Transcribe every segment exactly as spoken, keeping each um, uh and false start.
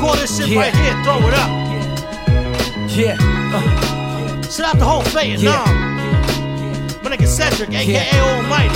call this shit Yeah. right here, throw it up. Yeah. Uh, Shout out the whole Vietnam. Yeah. My nigga Cedric, aka Yeah. Almighty.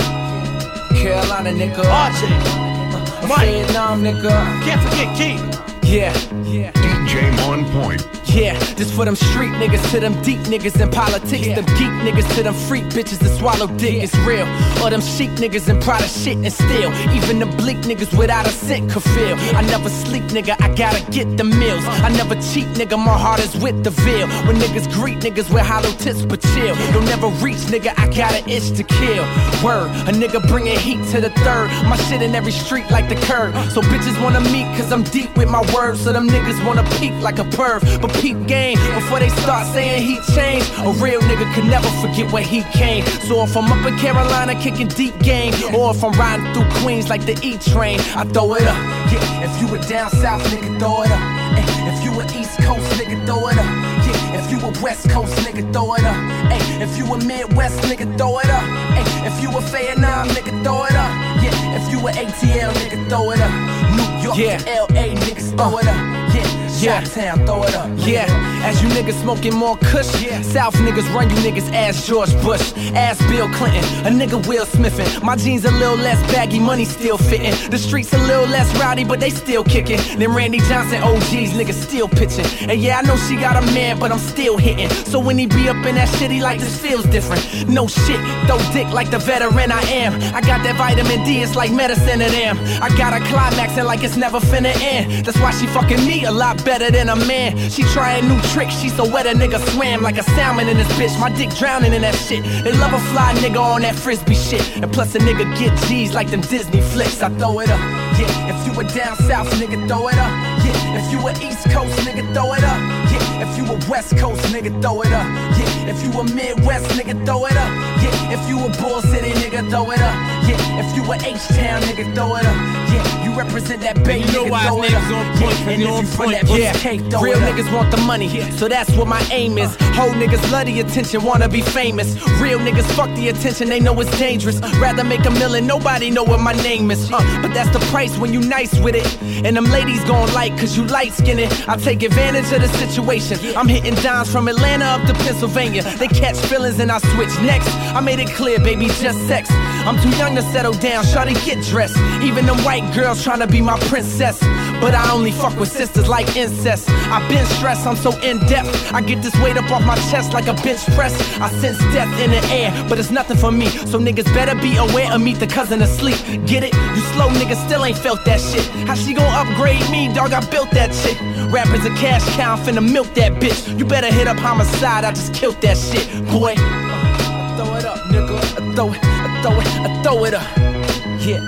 Carolina nigga. R J. Uh, Mike. Vietnam nigga. Can't forget Keith. Yeah. Yeah. D J on point. Yeah, this for them street niggas to them deep niggas in politics. Yeah. Them geek niggas to them freak bitches that swallow dick. Yeah. It's real. Or them chic niggas in Prada shit and steal. Even the bleak niggas without a cent could feel. I never sleep, nigga, I gotta get the meals. I never cheat, nigga, my heart is with the veil. When niggas greet niggas with hollow tips but chill. You'll never reach, nigga, I got an itch to kill. Word, a nigga bringing heat to the third. My shit in every street like the curb. So bitches wanna meet cause I'm deep with my words. So them niggas wanna peek like a perv. But peep game before they start saying he changed. A real nigga could never forget where he came. So if I'm up in Carolina kicking deep game, or if I'm riding through Queens like the E train, I throw it up. Yeah, if you were down south, nigga, throw it up. Ay, if you were East Coast, nigga, throw it up. Yeah, if you were West Coast, nigga, throw it up. Ay, if you were Midwest, nigga, throw it up. Ay, if you were Vietnam, nigga, throw it up. Yeah, if you were A T L, nigga, throw it up. New York Yeah. to L A, niggas, throw it up. Yeah. Yeah. Chi-town, throw it up. Yeah, as you niggas smoking more kush, Yeah. South niggas run you niggas ass George Bush, ass Bill Clinton, a nigga Will Smithin'. My jeans a little less baggy, money still fitting. The streets a little less rowdy, but they still kicking. Them Randy Johnson O Gs, niggas still pitching. And yeah, I know she got a man, but I'm still hitting. So when he be up in that shit, he like this feels different. No shit, throw dick like the veteran I am. I got that vitamin D, it's like medicine to them. I got her climaxing like it's never finna end. That's why she fucking me a lot better than a man. She trying new tricks, she so wet a nigga swam like a salmon in this bitch. My dick drowning in that shit. They love a fly nigga on that frisbee shit. And plus a nigga get G's like them Disney flicks. I throw it up. Yeah, if you were down south, nigga, throw it up. Yeah, if you were East Coast, nigga, throw it up. Yeah, if you were West Coast, nigga, throw it up. Yeah, if you were Midwest, nigga, throw it up. Yeah, if you were Bull City, nigga, throw it up. Yeah, if you were H-Town, nigga, throw it up. Yeah, you represent that bay, You know nigga, why throw it niggas up. on point, Yeah, and you if on you from point. that Yeah, cake, throw real it up. niggas want the money, so that's what my aim is. Whole niggas love the attention, wanna be famous. Real niggas fuck the attention, they know it's dangerous. Rather make a million, nobody know what my name is. Uh, but that's the price when you nice with it. And them ladies gon' like, cause you light skinned. I take advantage of the situation. I'm hitting dimes from Atlanta up to Pennsylvania. They catch feelings and I switch next. I made it clear, baby, just sex. I'm too young to settle down, shawty get dressed. Even them white girls tryna be my princess. But I only fuck with sisters like incest. I been stressed, I'm so in-depth. I get this weight up off my chest like a bench press. I sense death in the air, but it's nothing for me. So niggas better be aware of meet the cousin asleep. Get it? You slow niggas still ain't felt that shit. How she gon' upgrade me, dog? I built that shit. Rappers a cash cow, I'm finna milk that bitch. You better hit up homicide, I just killed that shit, boy. I throw it up, nigga. I throw it, I throw it, I throw it up. Yeah.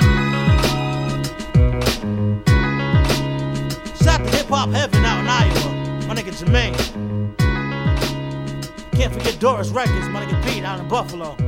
Shout out to Hip Hop Heaven out in Iowa. My nigga Jermaine. Can't forget Doris Records, my nigga Pete out in Buffalo.